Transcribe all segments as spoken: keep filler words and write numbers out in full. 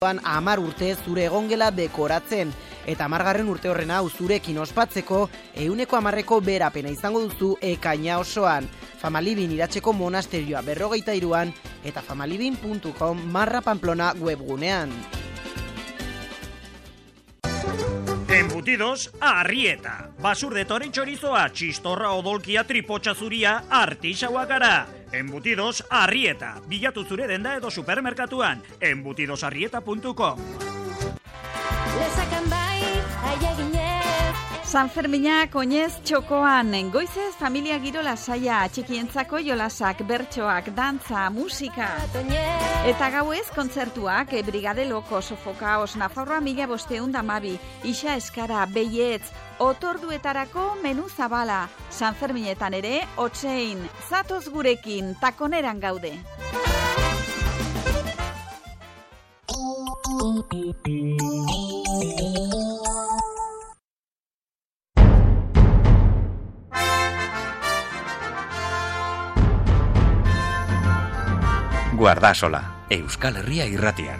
Hamar urte zure egongela dekoratzen, eta hamargarren urte horren hau zurekin ospatzeko ehuneko hamarreko berapena izango duzu ekaina osoan. Famalibin Iratzeko monasterioa berrogeita hiruan eta famalibin puntu com marra Pamplona webgunean. Embutidos Arrieta. Basurde toren txorizoa, txistorra odolkia, tripotxa zuria, artixaua gara. Embutidos Arrieta. Bilatu zure denda edo supermerkatuan. embutidos arrieta puntu com. San Ferminak oinez txokoan, goizez familia giro lasaia, txikientzako jolasak, bertsoak, dantza, musika. Eta gauez kontzertuak, Brigade Loko, Sofokaos, Nafarroa mila bosteun damabi, Ixa Eskara, Beietz, otorduetarako menu zabala. San Ferminetan ere, otsein, zatoz gurekin, takoneran gaude. Guardasola, Euskal Herria irratian.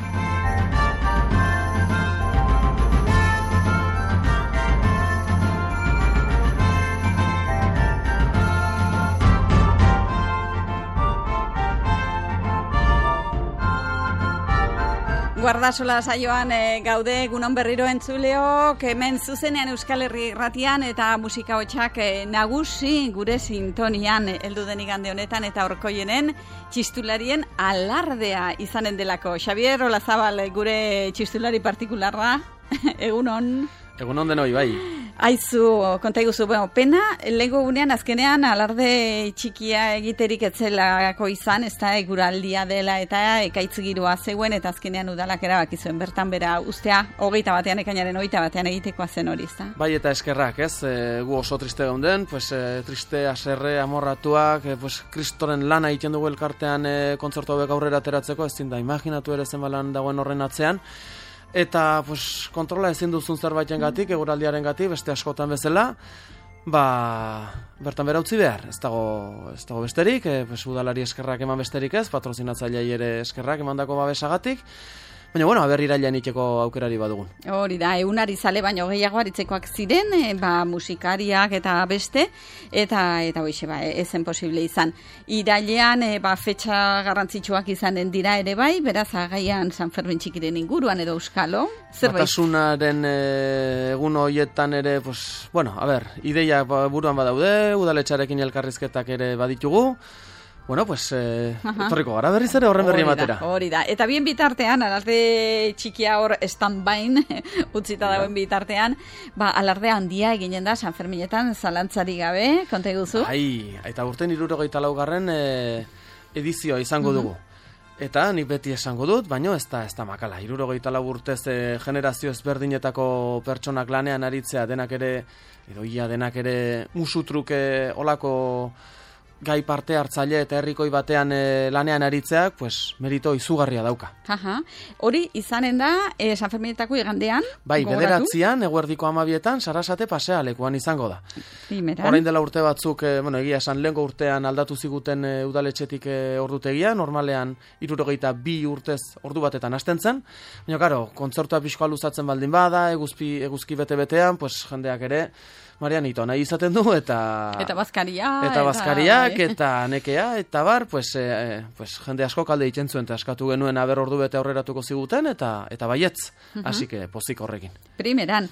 Guardasola saioan e, gaude egunon berriro entzuleok, hemen zuzenean Euskal Herri irratian eta musika hotxak e, nagusi gure sintonian heldu den igande honetan eta horkoienen txistularien alardea izanen delako. Xabier Olazabal gure txistulari partikularra, egunon. Egunon denoi, bai. Aizu, konta iguzu, bueno, pena, lehenko gunean azkenean alarde txikia egiterik etzelako izan, ez da eguraldia dela eta ekaitz giroa zegoen eta azkenean udalak erabaki zuen bertan bera ustea, hogeita batean, ekainaren hogeita batean egitekoa zen hori, ez da? Bai, eta eskerrak, ez, e, gu oso triste gaunden, pues, e, triste, aserre, amorratuak, e, pues, kristoren lana egiten dugu elkartean e, kontzertu hauek aurrera ateratzeko, ez zinda, imaginatu ere zen balan dagoen horren atzean. Eta, pues, kontrola ezin duzun zerbaiten gatik, eguraldiaren gatik, beste askotan bezala, ba, bertan bera utzi behar, ez dago, ez dago besterik, e, pues, udalari eskerrak eman besterik ez, patrozinatzailei ere eskerrak emandako babesagatik, baina, bueno, aber irailean iteko aukerari badugun. Hori da, eunari zale baino gehiago aritzekoak ziren, e, ba, musikariak eta beste, eta eta hoixe, ba, ezen posible izan. Irailean, e, ba, fetxa garrantzitsuak izanen dira ere bai, beraz, agaian San Fermin txikiren inguruan edo euskalo, zerbait? Batasunaren e, egun horietan ere, pues, bueno, a ber, ideia buruan badaude, udaletxarekin elkarrizketak ere baditugu, bueno, pues, eh, etorriko gara berriz ere horren berri ematera. Hori da, eta bien bitartean, alarde txikia hor stand-bain, utzita dagoen bitartean, ba, alarde handia eginen da San Ferminetan, zalantzari gabe, konta guzu? Ai, eta urten hirurogeita laugarren eh, edizioa izango dugu. Eta nik beti esango dut, baino ez da, ez da makala. hirurogeita lau urtez eh, generazio ezberdinetako pertsonak lanean aritzea, denak ere, edo ia denak ere musutruke olako gai parte hartzaile eta herrikoi batean e, lanean aritzeak, pues, merito izugarria dauka. Aha. Hori izanen da, e, San Ferminetako igandean, bai, gogoratu? bederatzian, eguerdiko amabietan, Sarasate pasea lekuan izango da. Primeran. Orain dela urte batzuk, e, bueno, egia esan lehenko urtean aldatu ziguten e, udaletxetik e, ordutegia, normalean hirurogeita bi urtez ordu batetan hasten zen, baina, karo, kontzertua pixkoa luzatzen baldin bada, eguzpi, eguzki bete-betean, pues, jendeak ere, Marianito, nahi izaten du, eta... Eta bazkaria. Eta bazkariak, eta, eta nekea, eta bar, pues, e, pues, jende asko kalde egiten zuen, eta askatu genuen aber ordu bete aurreratuko ziguten, eta eta baietz, uh-huh. Hasi que pozik horrekin. Primeran.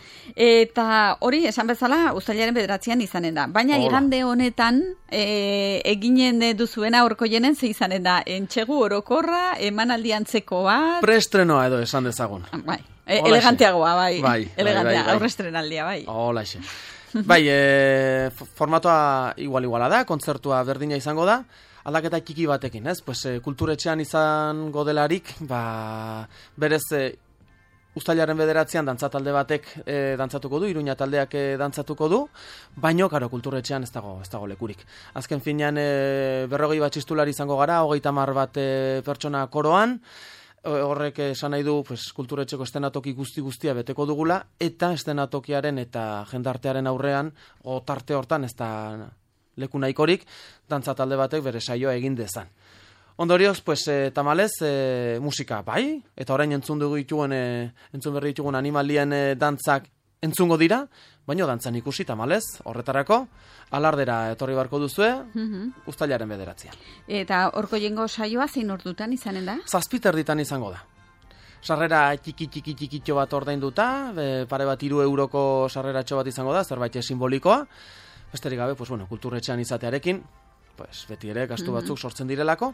Eta hori, esan bezala, uztailaren bederatzean izanen da. Baina Hola. Igande honetan, e, eginen duzuena horko jenen ze izanen da, entxegu orokorra, emanaldiantzeko bat... Preestrenoa edo esan dezagun. Bai, e, eleganteagoa, bai. Bai, elegantea, bai, bai, bai. aurrestrenaldia, bai. Hola, xe. Bai, e, formatoa igual-iguala da, kontzertua berdina izango da, aldaketa txiki batekin, ez? Pues, e, kulturetxean izango delarik, ba, berez, e, uztailaren bederatzean dantzatalde batek e, dantzatuko du, Iruña taldeak e, dantzatuko du, baino, karo, kulturetxean ez dago, ez dago lekurik. Azken finean, e, berrogei bat txistulari izango gara, hogeita hamar bat e, pertsona koroan, horrek esan nahi du pues, kulturetxeko estenatoki guzti-guztia beteko dugula, eta estenatokiaren eta jendartearen aurrean, o tarte hortan ez da leku nahikorik, dantza talde batek bere saioa egin dezan. Ondorioz, pues, e, tamalez, e, musika bai, eta orain entzun dugu ituen, e, entzun berri ditugun animalien e, dantzak entzungo dira, baina dantzan ikusi tamalez, horretarako, alardera etorri barko duzue, mm-hmm. Uztailaren bederatzean. Eta horko jengo saioa zein ordutan izanen da? Zazpiterditan izango da. Sarrera txiki txiki txikitxo bat ordainduta, e, pare bat hiru euroko sarreratxo bat izango da, zerbait simbolikoa. Besterik gabe, pues bueno, kulturretxean izatearekin, pues beti ere gastu batzuk mm-hmm. sortzen direlako.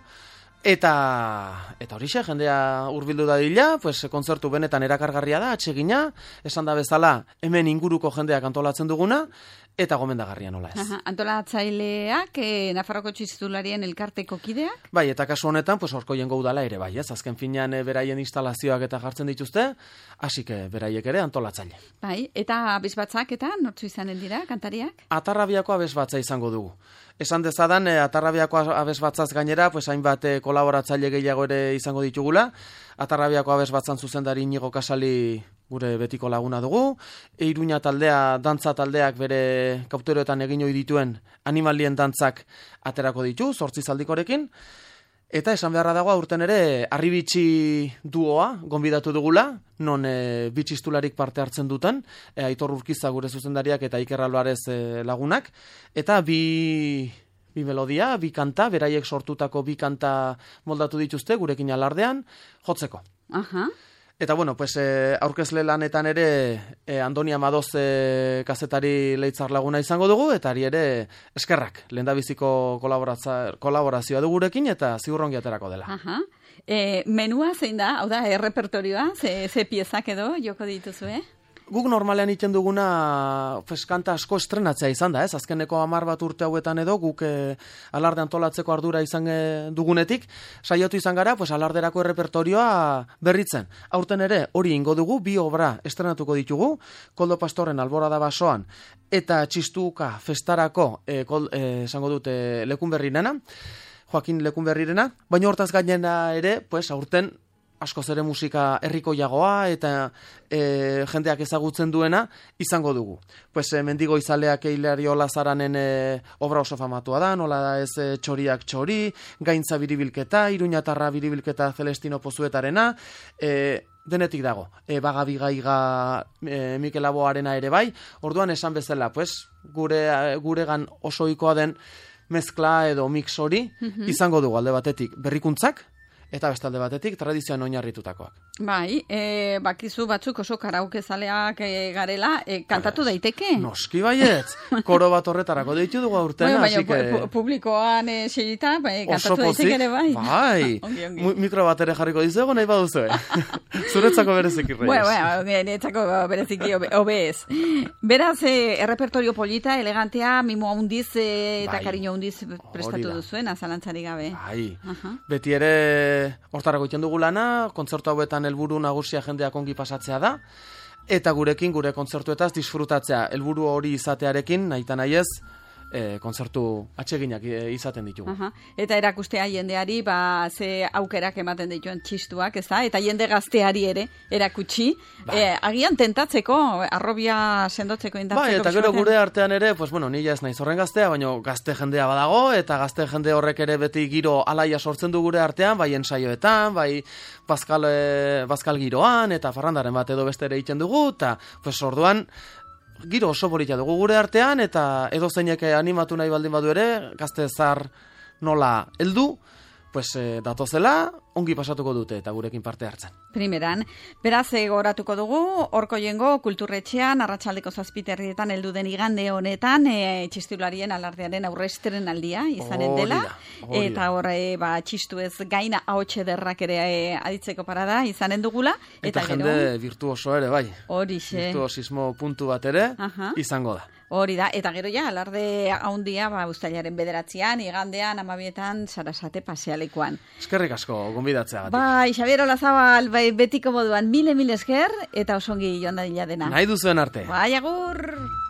Eta eta horixe, jendea hurbildu dadila, pues kontzertu benetan erakargarria da, atsegina, esan da bezala hemen inguruko jendeak antolatzen duguna, eta gomendagarria nola ez. Aha, antolatzaileak, eh, Nafarroko txistularien elkarteko kideak? Bai, eta kasu honetan, pues horko jengo udala ere bai, ez? Azken finean e, beraien instalazioak eta jartzen dituzte, hasi que beraiek ere antolatzaile. Bai, eta abesbatzak eta nortzu izanen dira, kantariak? Atarrabiako abesbatza izango dugu. Esan dezadan, e, Atarrabiako abesbatzaz gainera, pues hainbat e, kolaboratzaile gehiago ere izango ditugula. Atarrabiako abesbatzan zuzendari Inigo Kasali gure betiko laguna dugu. E, Iruña taldea, dantza taldeak bere kauteroetan egin ohi dituen animalien dantzak aterako ditu, zortzi zaldikorekin. Eta esan beharra dago aurten ere Arribitxi duoa gonbidatu dugula, non e, bitxistularik parte hartzen duten, e, Aitor Urkiza gure zuzendariak eta Iker Alvarez e, lagunak, eta bi, bi melodia, bi kanta, beraiek sortutako bi kanta moldatu dituzte gurekin alardean, jotzeko. Aha. Eta bueno, pues eh, aurkezle lanetan ere eh, Andoni Amadoz eh, kazetari leitzar laguna izango dugu, eta ari ere eskerrak, lehendabiziko kolaborazioa du gurekin, eta ziurrongi aterako dela. Aha. E, menua zein da, hau da, errepertorioa, ze, ze piezak edo joko dituzu, eh? Guk normalean iten duguna pues, kanta asko estrenatzea izan da, ez? Azkeneko hamar bat urte hauetan edo, guk eh, alarde antolatzeko ardura izan eh, dugunetik, saiatu izan gara, pues, alarderako errepertorioa berritzen. Aurten ere, hori ingo dugu, bi obra estrenatuko ditugu, Koldo Pastorren Alborada basoan, eta Txistuka festarako, eh, kol, eh, esango dute, Lekunberrirena, Joakin Lekunberrirena, baina hortaz gainera ere, pues, aurten, askoz ere musika herrikoiagoa eta e, jendeak ezagutzen duena izango dugu. Pues e, Mendigo Izaleak Hilario Lazaranen e, obra oso famatua da, nola da ez e, Txoriak txori, Gaintza biribilketa, Iruñatarra biribilketa Celestino Pozuetarena, e, denetik dago. E, Baga Bigaiga e, Mikel Aboarena ere bai, orduan esan bezala, pues, gure guregan oso ohikoa den mezkla edo mix hori mm-hmm. izango dugu alde batetik berrikuntzak, eta bestalde batetik tradizioan oinarritutakoak. Bai, e, bakizu batzuk oso karaoke zaleak e, garela, e, kantatu Araz, daiteke? Noski baietz, koro bat horretarako deitu dugu aurten. Baina que... publikoan e, segita, bai, kantatu daiteke ere bai. Bai, ongi, ongi. Mikro bat ere jarriko dizuego nahi baduzu, eh? Zuretzako bereziki reiz. Bueno, bueno, niretzako bereziki obez. Beraz, e, errepertorio polita, elegantea, mimo handiz e, eta bai. Kariño handiz prestatu duzuen, azalantzari gabe. Bai, uh-huh. Beti ere hortarako iten dugu lana, kontzertu hauetan helburu nagusia jendeak ongi pasatzea da, eta gurekin, gure kontzertuetaz disfrutatzea, helburu hori izatearekin, nahita nahi ez, e, kontzertu atseginak izaten ditugu. Aha. Eta erakustea jendeari, ba, ze aukerak ematen dituen txistuak, ez da? Eta jende gazteari ere, erakutsi, ba. e, agian tentatzeko, arrobia sendotzeko indartzeko. Ba, eta gero gure artean ere, pues bueno, nila ez naiz horren gaztea, baina gazte jendea badago, eta gazte jende horrek ere beti giro alaia sortzen du gure artean, bai ensaioetan, bai bazkal, e, bazkal giroan, eta farrandaren bat edo beste ere egiten dugu, eta pues orduan, giro oso borita dugu gure artean, eta edo zeinek animatu nahi baldin badu ere, gazte zar nola heldu, pues eh, datozela, ongi pasatuko dute eta gurekin parte hartzen. Primeran, beraz goratuko dugu, horko jengo kulturretxean, arratsaldeko zazpiterrietan heldu den igande honetan, e, txistularien alardearen aurresteren aldia izanen dela, orida, eta hor, e, ba, txistu ez gaina ahotxe derrak ere e, aditzeko parada izanen dugula. Eta, eta jende gero, virtuoso ere, bai. Horixe. Virtuosismo puntu bat ere, Aha. izango da. Hori da, eta gero ja, alarde haundia, ba, uztailaren bederatzean, igandean, amabietan, Sarasate pasealekuan. Eskerrik asko, gonbidatzea gatik. Bai, Xabier Olazabal, bai, betiko moduan, mile, mile esker, eta osongi joan dadila dena. Nahi duzuen arte. Bai, agur!